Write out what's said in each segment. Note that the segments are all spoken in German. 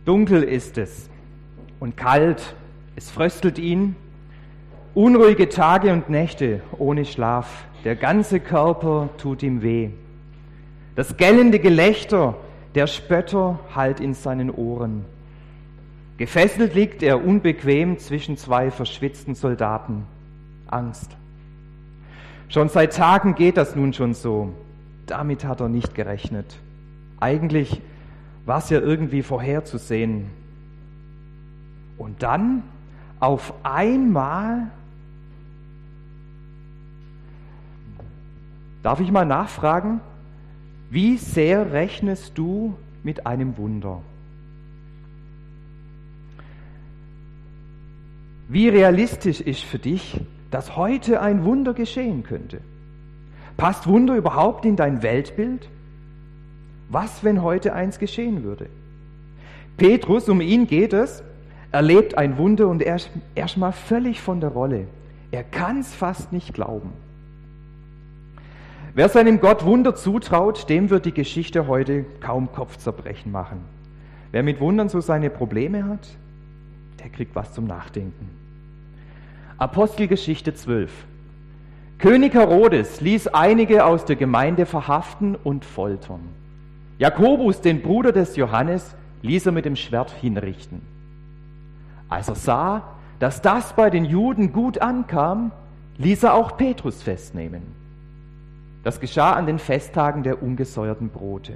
Dunkel ist es und kalt, es fröstelt ihn, unruhige Tage und Nächte ohne Schlaf, der ganze Körper tut ihm weh. Das gellende Gelächter der Spötter hallt in seinen Ohren. Gefesselt liegt er unbequem zwischen zwei verschwitzten Soldaten. Angst. Schon seit Tagen geht das nun schon so. Damit hat er nicht gerechnet. Eigentlich war es ja irgendwie vorherzusehen. Und dann auf einmal, darf ich mal nachfragen, wie sehr rechnest du mit einem Wunder? Wie realistisch ist für dich, dass heute ein Wunder geschehen könnte? Passt Wunder überhaupt in dein Weltbild? Was, wenn heute eins geschehen würde? Petrus, um ihn geht es, erlebt ein Wunder und er ist erstmal völlig von der Rolle. Er kann es fast nicht glauben. Wer seinem Gott Wunder zutraut, dem wird die Geschichte heute kaum Kopfzerbrechen machen. Wer mit Wundern so seine Probleme hat, der kriegt was zum Nachdenken. Apostelgeschichte 12. König Herodes ließ einige aus der Gemeinde verhaften und foltern. Jakobus, den Bruder des Johannes, ließ er mit dem Schwert hinrichten. Als er sah, dass das bei den Juden gut ankam, ließ er auch Petrus festnehmen. Das geschah an den Festtagen der ungesäuerten Brote.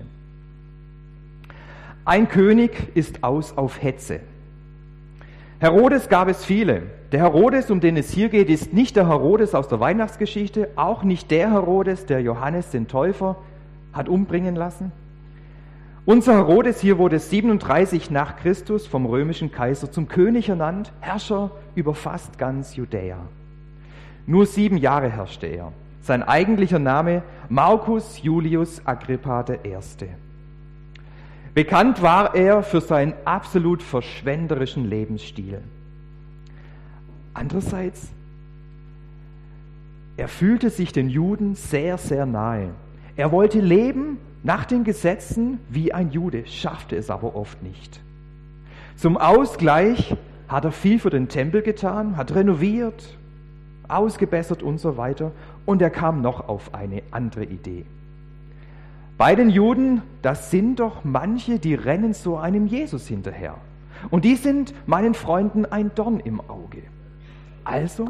Ein König ist aus auf Hetze. Herodes gab es viele. Der Herodes, um den es hier geht, ist nicht der Herodes aus der Weihnachtsgeschichte, auch nicht der Herodes, der Johannes den Täufer hat umbringen lassen. Unser Herodes hier wurde 37 nach Christus vom römischen Kaiser zum König ernannt, Herrscher über fast ganz Judäa. Nur 7 Jahre herrschte er. Sein eigentlicher Name Marcus Julius Agrippa I. Bekannt war er für seinen absolut verschwenderischen Lebensstil. Andererseits, er fühlte sich den Juden sehr, sehr nahe. Er wollte leben nach den Gesetzen wie ein Jude, schaffte es aber oft nicht. Zum Ausgleich hat er viel für den Tempel getan, hat renoviert, ausgebessert und so weiter. Und er kam noch auf eine andere Idee. Bei den Juden, das sind doch manche, die rennen so einem Jesus hinterher. Und die sind meinen Freunden ein Dorn im Auge. Also,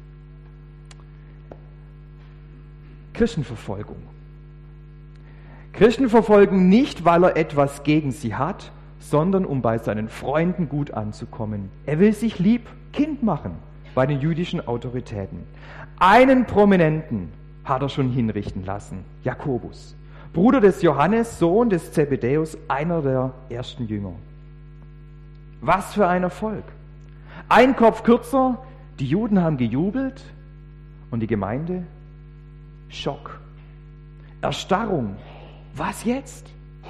Christenverfolgung. Christenverfolgung nicht, weil er etwas gegen sie hat, sondern um bei seinen Freunden gut anzukommen. Er will sich lieb Kind machen bei den jüdischen Autoritäten. Einen Prominenten hat er schon hinrichten lassen, Jakobus, Bruder des Johannes, Sohn des Zebedäus, einer der ersten Jünger. Was für ein Erfolg! Ein Kopf kürzer, die Juden haben gejubelt und die Gemeinde? Schock, Erstarrung. Was jetzt?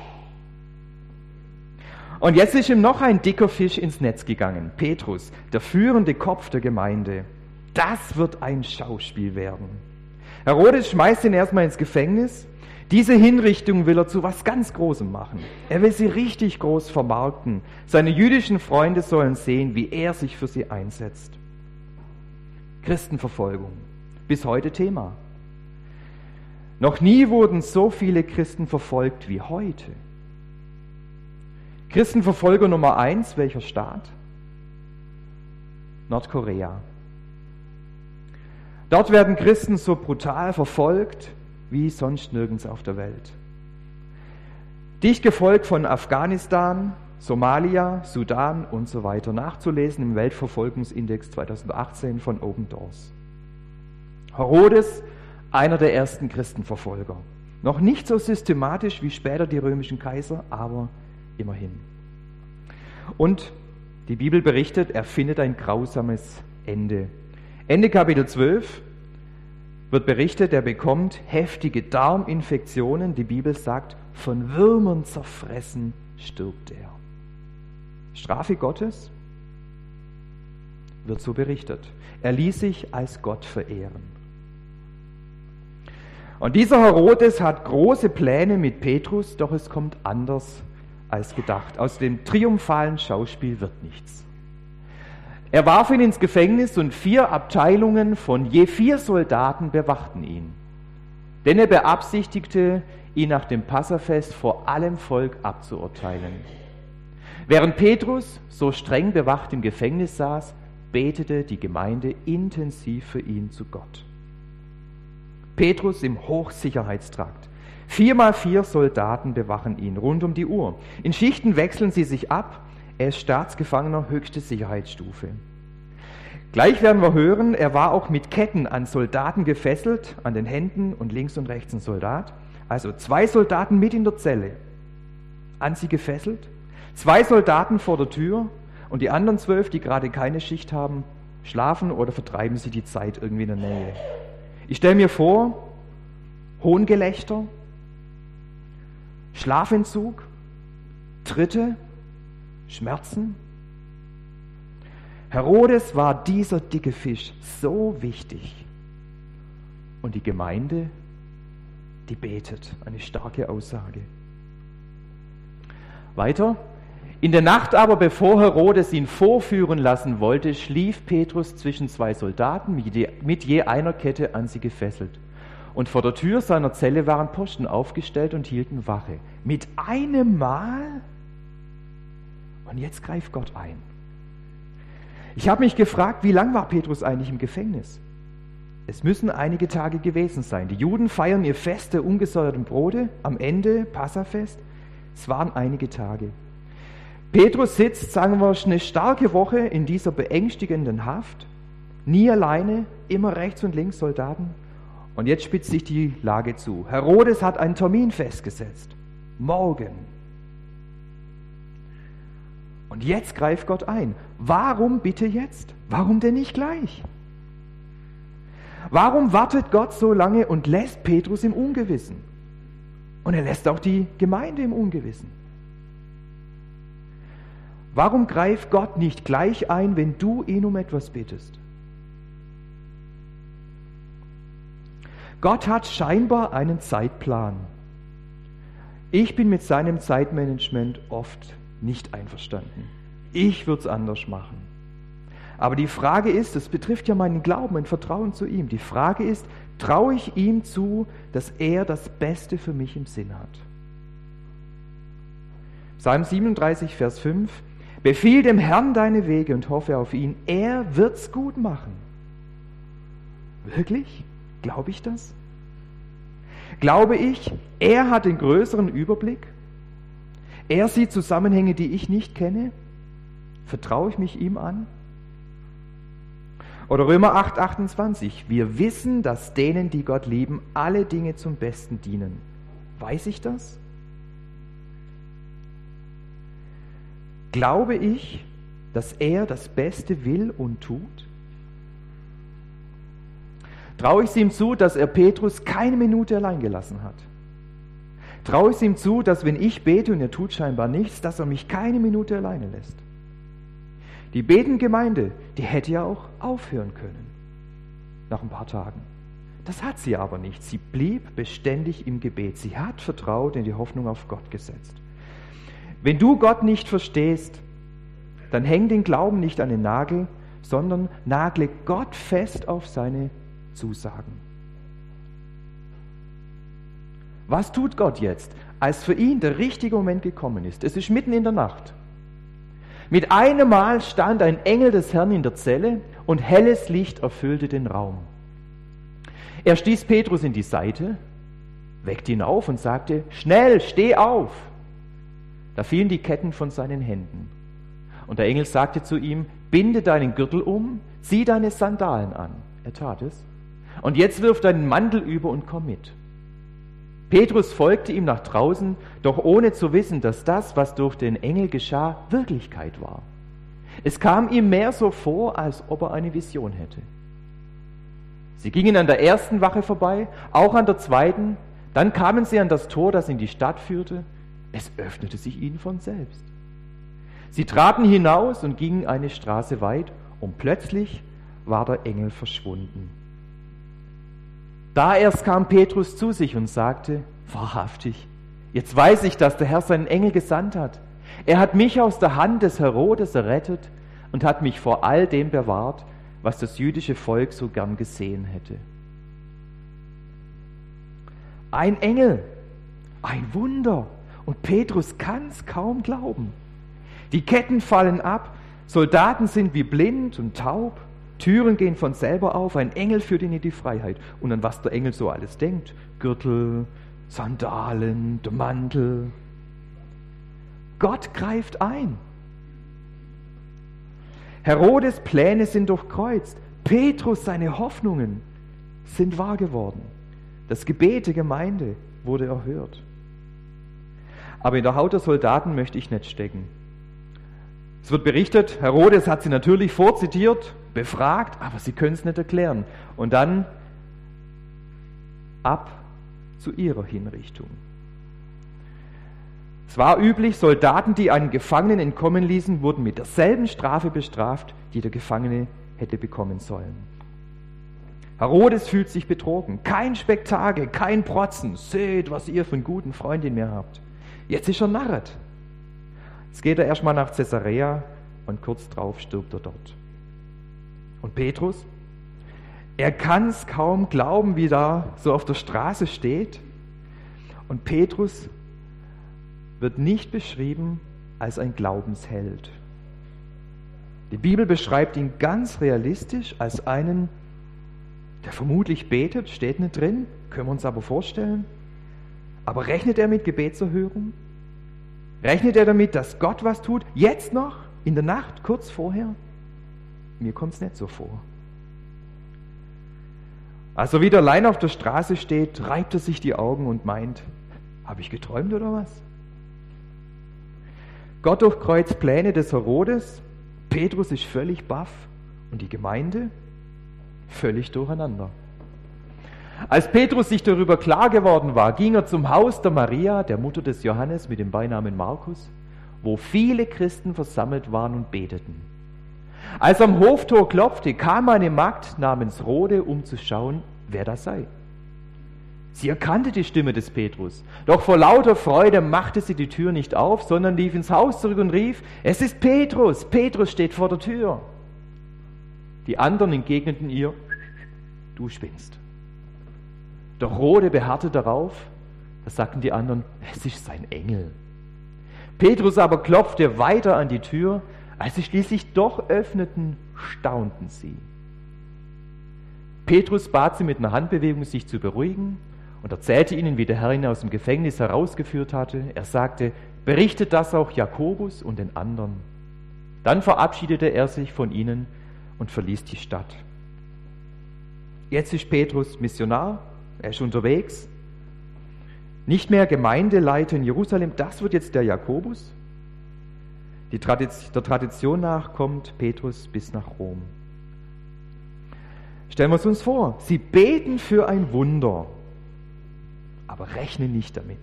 Und jetzt ist ihm noch ein dicker Fisch ins Netz gegangen, Petrus, der führende Kopf der Gemeinde. Das wird ein Schauspiel werden. Herodes schmeißt ihn erstmal ins Gefängnis. Diese Hinrichtung will er zu was ganz Großem machen. Er will sie richtig groß vermarkten. Seine jüdischen Freunde sollen sehen, wie er sich für sie einsetzt. Christenverfolgung, bis heute Thema. Noch nie wurden so viele Christen verfolgt wie heute. Christenverfolger Nummer 1, welcher Staat? Nordkorea. Dort werden Christen so brutal verfolgt wie sonst nirgends auf der Welt. Dicht gefolgt von Afghanistan, Somalia, Sudan und so weiter, nachzulesen im Weltverfolgungsindex 2018 von Open Doors. Herodes, einer der ersten Christenverfolger. Noch nicht so systematisch wie später die römischen Kaiser, aber immerhin. Und die Bibel berichtet, er findet ein grausames Ende. Ende Kapitel 12 wird berichtet, er bekommt heftige Darminfektionen. Die Bibel sagt, von Würmern zerfressen stirbt er. Strafe Gottes wird so berichtet. Er ließ sich als Gott verehren. Und dieser Herodes hat große Pläne mit Petrus, doch es kommt anders, als gedacht. Aus dem triumphalen Schauspiel wird nichts. Er warf ihn ins Gefängnis und 4 Abteilungen von je 4 Soldaten bewachten ihn. Denn er beabsichtigte, ihn nach dem Passafest vor allem Volk abzuurteilen. Während Petrus so streng bewacht im Gefängnis saß, betete die Gemeinde intensiv für ihn zu Gott. Petrus im Hochsicherheitstrakt. 4x4 Soldaten bewachen ihn rund um die Uhr. In Schichten wechseln sie sich ab. Er ist Staatsgefangener höchste Sicherheitsstufe. Gleich werden wir hören, er war auch mit Ketten an Soldaten gefesselt, an den Händen und links und rechts ein Soldat. Also 2 Soldaten mit in der Zelle, an sie gefesselt, 2 Soldaten vor der Tür und die anderen 12, die gerade keine Schicht haben, schlafen oder vertreiben sie die Zeit irgendwie in der Nähe. Ich stelle mir vor, Hohngelächter, Schlafentzug, Tritte, Schmerzen. Herodes war dieser dicke Fisch so wichtig. Und die Gemeinde, die betet. Eine starke Aussage. Weiter. In der Nacht aber, bevor Herodes ihn vorführen lassen wollte, schlief Petrus zwischen 2 Soldaten mit je einer Kette an sie gefesselt. Und vor der Tür seiner Zelle waren Posten aufgestellt und hielten Wache. Mit einem Mal? Und jetzt greift Gott ein. Ich habe mich gefragt, wie lang war Petrus eigentlich im Gefängnis? Es müssen einige Tage gewesen sein. Die Juden feiern ihr Fest der ungesäuerten Brote, am Ende Passafest. Es waren einige Tage. Petrus sitzt, sagen wir, eine starke Woche in dieser beängstigenden Haft. Nie alleine, immer rechts und links Soldaten. Und jetzt spitzt sich die Lage zu. Herodes hat einen Termin festgesetzt. Morgen. Und jetzt greift Gott ein. Warum bitte jetzt? Warum denn nicht gleich? Warum wartet Gott so lange und lässt Petrus im Ungewissen? Und er lässt auch die Gemeinde im Ungewissen. Warum greift Gott nicht gleich ein, wenn du ihn um etwas bittest? Gott hat scheinbar einen Zeitplan. Ich bin mit seinem Zeitmanagement oft nicht einverstanden. Ich würde es anders machen. Aber die Frage ist, das betrifft ja meinen Glauben, mein Vertrauen zu ihm. Die Frage ist, traue ich ihm zu, dass er das Beste für mich im Sinn hat? Psalm 37, Vers 5. Befiehl dem Herrn deine Wege und hoffe auf ihn. Er wird's gut machen. Wirklich? Glaube ich das? Glaube ich, er hat den größeren Überblick? Er sieht Zusammenhänge, die ich nicht kenne? Vertraue ich mich ihm an? Oder Römer 8, 28. Wir wissen, dass denen, die Gott lieben, alle Dinge zum Besten dienen. Weiß ich das? Glaube ich, dass er das Beste will und tut? Traue ich es ihm zu, dass er Petrus keine Minute allein gelassen hat? Traue ich es ihm zu, dass wenn ich bete und er tut scheinbar nichts, dass er mich keine Minute alleine lässt? Die Betengemeinde, die hätte ja auch aufhören können nach ein paar Tagen. Das hat sie aber nicht. Sie blieb beständig im Gebet. Sie hat vertraut und die Hoffnung auf Gott gesetzt. Wenn du Gott nicht verstehst, dann häng den Glauben nicht an den Nagel, sondern nagle Gott fest auf seine Zusagen. Was tut Gott jetzt, als für ihn der richtige Moment gekommen ist? Es ist mitten in der Nacht. Mit einem Mal stand ein Engel des Herrn in der Zelle und helles Licht erfüllte den Raum. Er stieß Petrus in die Seite, weckte ihn auf und sagte, schnell, steh auf. Da fielen die Ketten von seinen Händen. Und der Engel sagte zu ihm, binde deinen Gürtel um, zieh deine Sandalen an. Er tat es. Und jetzt wirf deinen Mantel über und komm mit. Petrus folgte ihm nach draußen, doch ohne zu wissen, dass das, was durch den Engel geschah, Wirklichkeit war. Es kam ihm mehr so vor, als ob er eine Vision hätte. Sie gingen an der ersten Wache vorbei, auch an der zweiten, dann kamen sie an das Tor, das in die Stadt führte. Es öffnete sich ihnen von selbst. Sie traten hinaus und gingen eine Straße weit, und plötzlich war der Engel verschwunden. Da erst kam Petrus zu sich und sagte, wahrhaftig, Jetzt weiß ich, dass der Herr seinen Engel gesandt hat. Er hat mich aus der Hand des Herodes errettet und hat mich vor all dem bewahrt, was das jüdische Volk so gern gesehen hätte. Ein Engel, ein Wunder. Und Petrus kann es kaum glauben. Die Ketten fallen ab, Soldaten sind wie blind und taub, Türen gehen von selber auf, ein Engel führt ihn in die Freiheit. Und an was der Engel so alles denkt, Gürtel, Sandalen, der Mantel. Gott greift ein. Herodes Pläne sind durchkreuzt. Petrus, seine Hoffnungen sind wahr geworden. Das Gebet der Gemeinde wurde erhört. Aber in der Haut der Soldaten möchte ich nicht stecken. Es wird berichtet, Herodes hat sie natürlich vorzitiert, befragt, aber sie können es nicht erklären. Und dann ab zu ihrer Hinrichtung. Es war üblich, Soldaten, die einen Gefangenen entkommen ließen, wurden mit derselben Strafe bestraft, die der Gefangene hätte bekommen sollen. Herodes fühlt sich betrogen. Kein Spektakel, kein Protzen. Seht, was ihr für einen guten Freund in mir habt. Jetzt ist er narret. Jetzt geht er erstmal nach Caesarea und kurz drauf stirbt er dort. Und Petrus, er kann es kaum glauben, wie da so auf der Straße steht. Und Petrus wird nicht beschrieben als ein Glaubensheld. Die Bibel beschreibt ihn ganz realistisch als einen, der vermutlich betet, steht nicht drin, können wir uns aber vorstellen. Aber rechnet er mit Gebetserhörung? Rechnet er damit, dass Gott was tut? Jetzt noch? In der Nacht, kurz vorher? Mir kommt es nicht so vor. Als er wieder allein auf der Straße steht, reibt er sich die Augen und meint, habe ich geträumt oder was? Gott durchkreuzt Pläne des Herodes, Petrus ist völlig baff und die Gemeinde völlig durcheinander. Als Petrus sich darüber klar geworden war, ging er zum Haus der Maria, der Mutter des Johannes mit dem Beinamen Markus, wo viele Christen versammelt waren und beteten. Als er am Hoftor klopfte, kam eine Magd namens Rode, um zu schauen, wer das sei. Sie erkannte die Stimme des Petrus, doch vor lauter Freude machte sie die Tür nicht auf, sondern lief ins Haus zurück und rief, es ist Petrus, Petrus steht vor der Tür. Die anderen entgegneten ihr, du spinnst. Doch Rode beharrte darauf, da sagten die anderen, es ist sein Engel. Petrus aber klopfte weiter an die Tür, als sie schließlich doch öffneten, staunten sie. Petrus bat sie mit einer Handbewegung, sich zu beruhigen und erzählte ihnen, wie der Herr ihn aus dem Gefängnis herausgeführt hatte. Er sagte, berichtet das auch Jakobus und den anderen. Dann verabschiedete er sich von ihnen und verließ die Stadt. Jetzt ist Petrus Missionar, er ist unterwegs, nicht mehr Gemeindeleiter in Jerusalem, das wird jetzt der Jakobus. Der Tradition nach kommt Petrus bis nach Rom. Stellen wir es uns vor, sie beten für ein Wunder, aber rechnen nicht damit.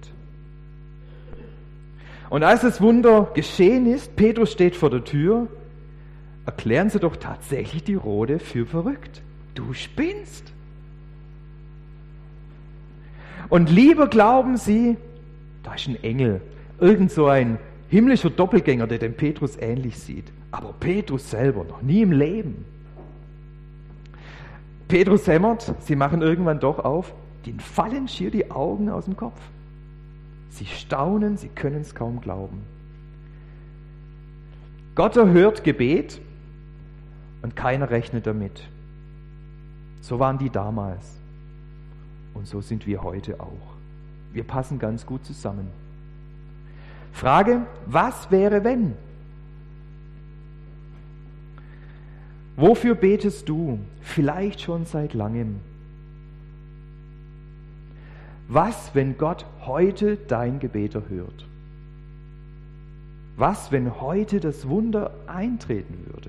Und als das Wunder geschehen ist, Petrus steht vor der Tür, erklären sie doch tatsächlich die Rode für verrückt. Du spinnst. Und lieber glauben sie, da ist ein Engel, irgend so ein himmlischer Doppelgänger, der dem Petrus ähnlich sieht. Aber Petrus selber noch nie im Leben. Petrus hämmert, sie machen irgendwann doch auf, denen fallen schier die Augen aus dem Kopf. Sie staunen, sie können es kaum glauben. Gott erhört Gebet und keiner rechnet damit. So waren die damals. Und so sind wir heute auch. Wir passen ganz gut zusammen. Frage, was wäre, wenn? Wofür betest du? Vielleicht schon seit langem. Was, wenn Gott heute dein Gebet erhört? Was, wenn heute das Wunder eintreten würde?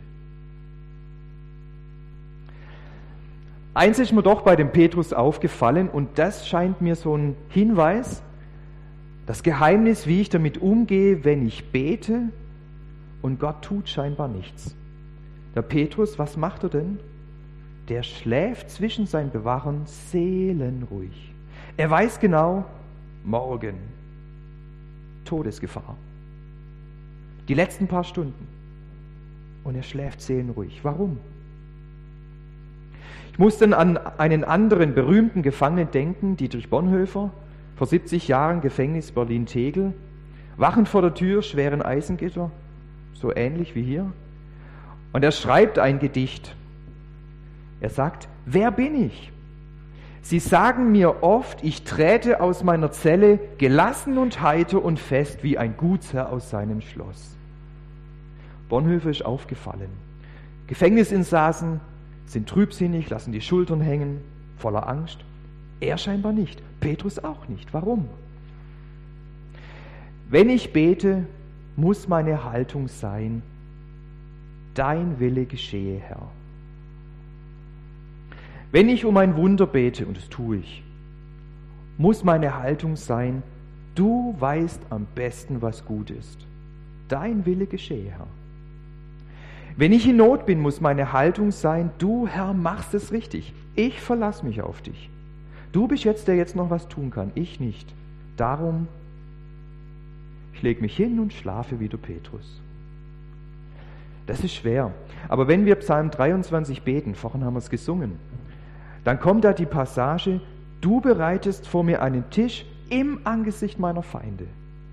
Eins ist mir doch bei dem Petrus aufgefallen und das scheint mir so ein Hinweis, das Geheimnis, wie ich damit umgehe, wenn ich bete und Gott tut scheinbar nichts. Der Petrus, was macht er denn? Der schläft zwischen seinen Bewachen seelenruhig. Er weiß genau, morgen, Todesgefahr. Die letzten paar Stunden. Und er schläft seelenruhig. Warum? Ich muss dann an einen anderen berühmten Gefangenen denken, Dietrich Bonhoeffer, vor 70 Jahren Gefängnis Berlin-Tegel, wachend vor der Tür, schweren Eisengitter, so ähnlich wie hier. Und er schreibt ein Gedicht. Er sagt, wer bin ich? Sie sagen mir oft, ich träte aus meiner Zelle gelassen und heiter und fest wie ein Gutsherr aus seinem Schloss. Bonhoeffer ist aufgefallen. Gefängnisinsassen sind trübsinnig, lassen die Schultern hängen, voller Angst. Er scheinbar nicht, Petrus auch nicht. Warum? Wenn ich bete, muss meine Haltung sein, dein Wille geschehe, Herr. Wenn ich um ein Wunder bete, und das tue ich, muss meine Haltung sein, du weißt am besten, was gut ist. Dein Wille geschehe, Herr. Wenn ich in Not bin, muss meine Haltung sein, du, Herr, machst es richtig. Ich verlasse mich auf dich. Du bist jetzt, der jetzt noch was tun kann, ich nicht. Darum, ich lege mich hin und schlafe wie der Petrus. Das ist schwer. Aber wenn wir Psalm 23 beten, vorhin haben wir es gesungen, dann kommt da die Passage, du bereitest vor mir einen Tisch im Angesicht meiner Feinde.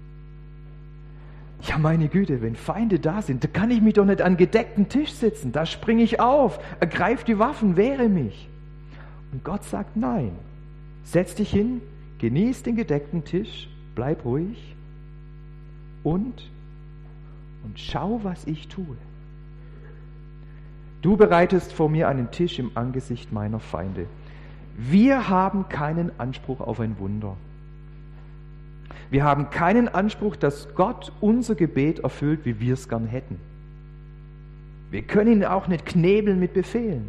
Ja, meine Güte, wenn Feinde da sind, da kann ich mich doch nicht an gedeckten Tisch sitzen. Da springe ich auf, ergreife die Waffen, wehre mich. Und Gott sagt, nein, setz dich hin, genieß den gedeckten Tisch, bleib ruhig und schau, was ich tue. Du bereitest vor mir einen Tisch im Angesicht meiner Feinde. Wir haben keinen Anspruch auf ein Wunder. Wir haben keinen Anspruch, dass Gott unser Gebet erfüllt, wie wir es gern hätten. Wir können ihn auch nicht knebeln mit Befehlen.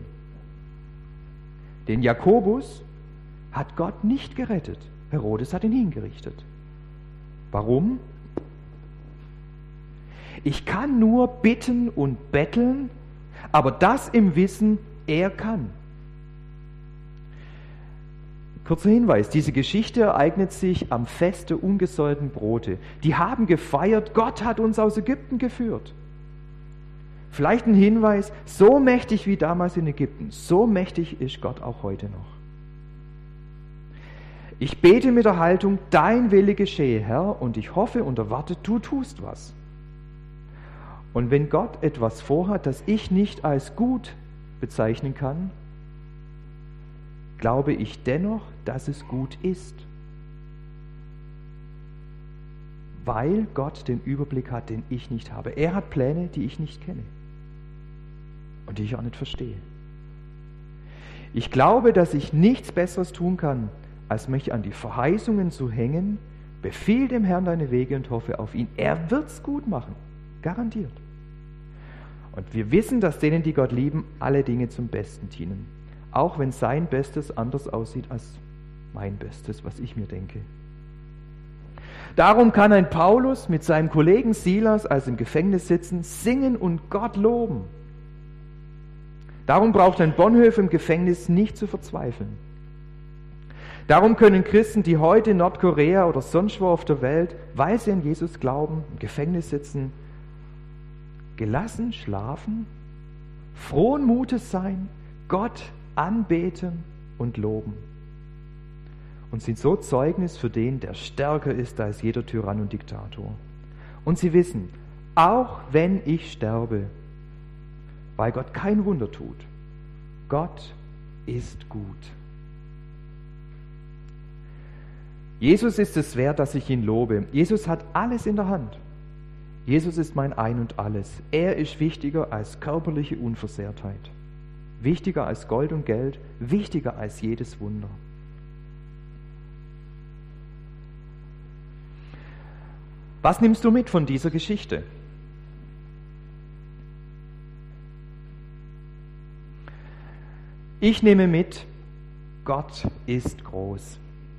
Den Jakobus hat Gott nicht gerettet. Herodes hat ihn hingerichtet. Warum? Ich kann nur bitten und betteln, aber das im Wissen, er kann. Kurzer Hinweis, diese Geschichte ereignet sich am Fest der ungesäuerten Brote. Die haben gefeiert, Gott hat uns aus Ägypten geführt. Vielleicht ein Hinweis, so mächtig wie damals in Ägypten, so mächtig ist Gott auch heute noch. Ich bete mit der Haltung, dein Wille geschehe, Herr, und ich hoffe und erwarte, du tust was. Und wenn Gott etwas vorhat, das ich nicht als gut bezeichnen kann, glaube ich dennoch, dass es gut ist. Weil Gott den Überblick hat, den ich nicht habe. Er hat Pläne, die ich nicht kenne und die ich auch nicht verstehe. Ich glaube, dass ich nichts Besseres tun kann, als mich an die Verheißungen zu hängen. Befiehl dem Herrn deine Wege und hoffe auf ihn. Er wird's gut machen, garantiert. Und wir wissen, dass denen, die Gott lieben, alle Dinge zum Besten dienen. Auch wenn sein Bestes anders aussieht als mein Bestes, was ich mir denke. Darum kann ein Paulus mit seinem Kollegen Silas, als im Gefängnis sitzen, singen und Gott loben. Darum braucht ein Bonhoeffer im Gefängnis nicht zu verzweifeln. Darum können Christen, die heute in Nordkorea oder sonst wo auf der Welt, weil sie an Jesus glauben, im Gefängnis sitzen, gelassen schlafen, frohen Mutes sein, Gott anbeten und loben. Und sind so Zeugnis für den, der stärker ist als jeder Tyrann und Diktator. Und sie wissen, auch wenn ich sterbe, weil Gott kein Wunder tut, Gott ist gut. Jesus ist es wert, dass ich ihn lobe. Jesus hat alles in der Hand. Jesus ist mein Ein und Alles. Er ist wichtiger als körperliche Unversehrtheit. Wichtiger als Gold und Geld, wichtiger als jedes Wunder. Was nimmst du mit von dieser Geschichte? Ich nehme mit, Gott ist groß.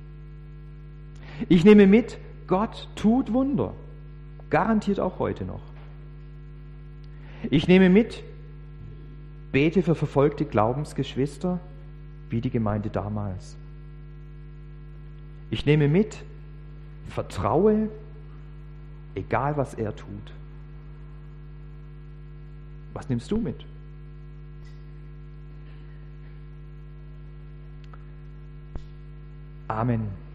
Ich nehme mit, Gott tut Wunder, garantiert auch heute noch. Ich nehme mit, bete für verfolgte Glaubensgeschwister, wie die Gemeinde damals. Ich nehme mit, vertraue egal was er tut. Was nimmst du mit? Amen.